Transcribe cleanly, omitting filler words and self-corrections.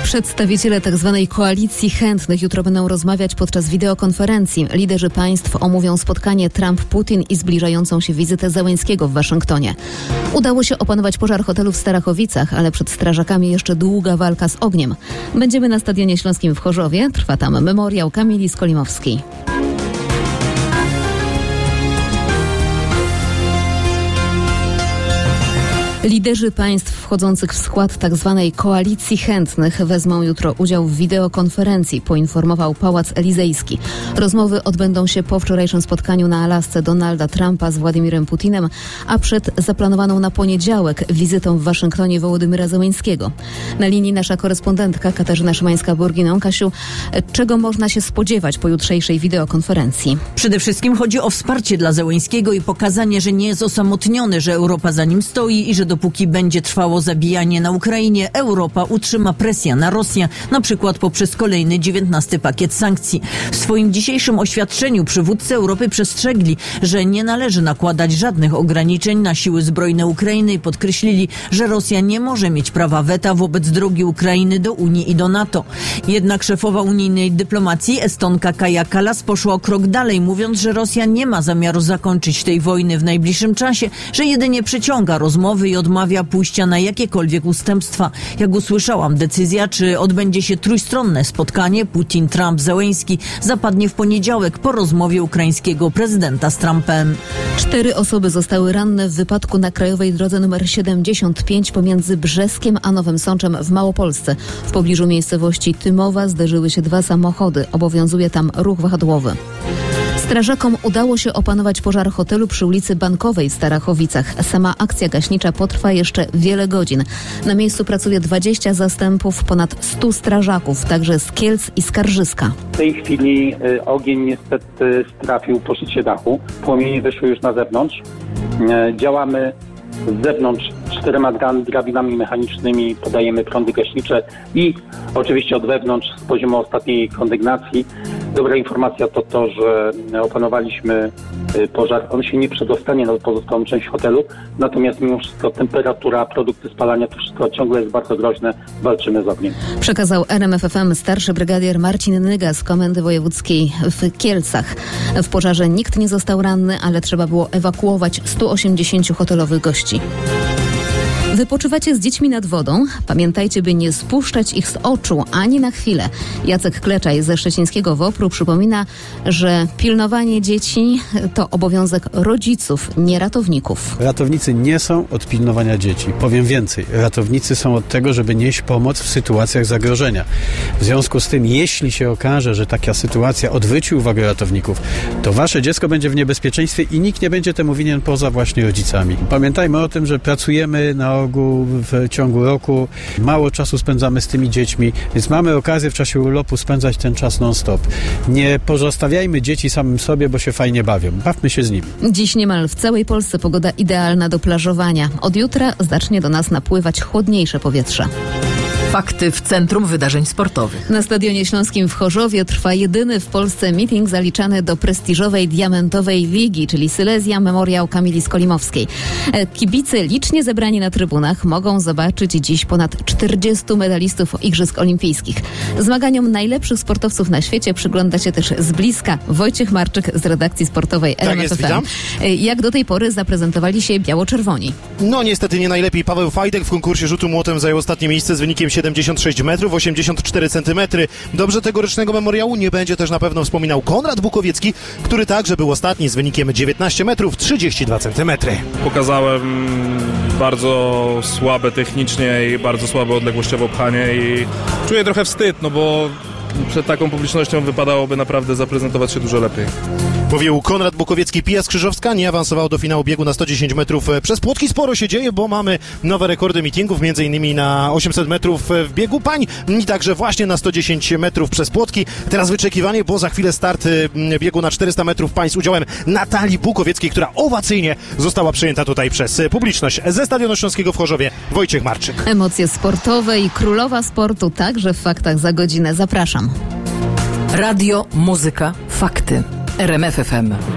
Przedstawiciele tzw. koalicji chętnych jutro będą rozmawiać podczas wideokonferencji. Liderzy państw omówią spotkanie Trump-Putin i zbliżającą się wizytę Zełenskiego w Waszyngtonie. Udało się opanować pożar hotelu w Starachowicach, ale przed strażakami jeszcze długa walka z ogniem. Będziemy na Stadionie Śląskim w Chorzowie. Trwa tam memoriał Kamili Skolimowskiej. Liderzy państw wchodzących w skład tzw. koalicji chętnych wezmą jutro udział w wideokonferencji, poinformował Pałac Elizejski. Rozmowy odbędą się po wczorajszym spotkaniu na Alasce Donalda Trumpa z Władimirem Putinem, a przed zaplanowaną na poniedziałek wizytą w Waszyngtonie Wołodymyra Zełenskiego. Na linii nasza korespondentka Katarzyna Szymańska-Burginą. Kasiu, czego można się spodziewać po jutrzejszej wideokonferencji? Przede wszystkim chodzi o wsparcie dla Zełenskiego i pokazanie, że nie jest osamotniony, że Europa za nim stoi i że dopóki będzie trwało zabijanie na Ukrainie, Europa utrzyma presję na Rosję, na przykład poprzez kolejny 19 pakiet sankcji. W swoim dzisiejszym oświadczeniu przywódcy Europy przestrzegli, że nie należy nakładać żadnych ograniczeń na siły zbrojne Ukrainy i podkreślili, że Rosja nie może mieć prawa weta wobec drogi Ukrainy do Unii i do NATO. Jednak szefowa unijnej dyplomacji Estonka Kaja Kallas poszła o krok dalej, mówiąc, że Rosja nie ma zamiaru zakończyć tej wojny w najbliższym czasie, że jedynie przeciąga rozmowy i odmawia pójścia na jakiekolwiek ustępstwa. Jak usłyszałam, decyzja, czy odbędzie się trójstronne spotkanie Putin-Trump-Zełenski, zapadnie w poniedziałek po rozmowie ukraińskiego prezydenta z Trumpem. 4 osoby zostały ranne w wypadku na krajowej drodze nr 75 pomiędzy Brzeskiem a Nowym Sączem w Małopolsce. W pobliżu miejscowości Tymowa zderzyły się 2 samochody. Obowiązuje tam ruch wahadłowy. Strażakom udało się opanować pożar hotelu przy ulicy Bankowej w Starachowicach. Sama akcja gaśnicza potrwa jeszcze wiele godzin. Na miejscu pracuje 20 zastępów, ponad 100 strażaków, także z Kielc i Skarżyska. W tej chwili ogień niestety strafił po szczycie dachu. Płomienie wyszły już na zewnątrz. Działamy z zewnątrz 4 drabinami mechanicznymi, podajemy prądy gaśnicze i oczywiście od wewnątrz z poziomu ostatniej kondygnacji. Dobra informacja to to, że opanowaliśmy pożar. On się nie przedostanie na pozostałą część hotelu, natomiast mimo wszystko temperatura, produkty spalania, to wszystko ciągle jest bardzo groźne. Walczymy z ogniem. Przekazał RMF FM starszy brygadier Marcin Nyga z Komendy Wojewódzkiej w Kielcach. W pożarze nikt nie został ranny, ale trzeba było ewakuować 180 hotelowych gości. Wypoczywacie z dziećmi nad wodą? Pamiętajcie, by nie spuszczać ich z oczu ani na chwilę. Jacek Kleczaj ze szczecińskiego WOPR-u przypomina, że pilnowanie dzieci to obowiązek rodziców, nie ratowników. Ratownicy nie są od pilnowania dzieci. Powiem więcej. Ratownicy są od tego, żeby nieść pomoc w sytuacjach zagrożenia. W związku z tym, jeśli się okaże, że taka sytuacja odwróci uwagę ratowników, to wasze dziecko będzie w niebezpieczeństwie i nikt nie będzie temu winien poza właśnie rodzicami. Pamiętajmy o tym, że pracujemy na ogół w ciągu roku. Mało czasu spędzamy z tymi dziećmi, więc mamy okazję w czasie urlopu spędzać ten czas non-stop. Nie pozostawiajmy dzieci samym sobie, bo się fajnie bawią. Bawmy się z nimi. Dziś niemal w całej Polsce pogoda idealna do plażowania. Od jutra zacznie do nas napływać chłodniejsze powietrze. Fakty w Centrum Wydarzeń Sportowych. Na Stadionie Śląskim w Chorzowie trwa jedyny w Polsce meeting zaliczany do prestiżowej diamentowej ligi, czyli Silesia Memoriał Kamili Skolimowskiej. Kibice licznie zebrani na trybunach mogą zobaczyć dziś ponad 40 medalistów Igrzysk Olimpijskich. Zmaganiom najlepszych sportowców na świecie przygląda się też z bliska Wojciech Marczyk z redakcji sportowej RMF FM. Jak do tej pory zaprezentowali się biało-czerwoni? No niestety nie najlepiej. Paweł Fajdek w konkursie rzutu młotem zajął ostatnie miejsce z wynikiem 76 metrów, 84 centymetry. Dobrze tegorocznego memoriału nie będzie też na pewno wspominał Konrad Bukowiecki, który także był ostatni z wynikiem 19 metrów, 32 centymetry. Pokazałem bardzo słabe technicznie i bardzo słabe odległościowo pchanie i czuję trochę wstyd, no bo przed taką publicznością wypadałoby naprawdę zaprezentować się dużo lepiej. Mówił Konrad Bukowiecki. Pija Skrzyżowska nie awansował do finału biegu na 110 metrów przez płotki. Sporo się dzieje, bo mamy nowe rekordy meetingów, m.in. na 800 metrów w biegu pań i także właśnie na 110 metrów przez płotki. Teraz wyczekiwanie, bo za chwilę start biegu na 400 metrów pań z udziałem Natalii Bukowieckiej, która owacyjnie została przyjęta tutaj przez publiczność. Ze Stadionu Śląskiego w Chorzowie Wojciech Marczyk. Emocje sportowe i królowa sportu także w Faktach za godzinę. Zapraszam. Radio, muzyka, fakty. RMF FM.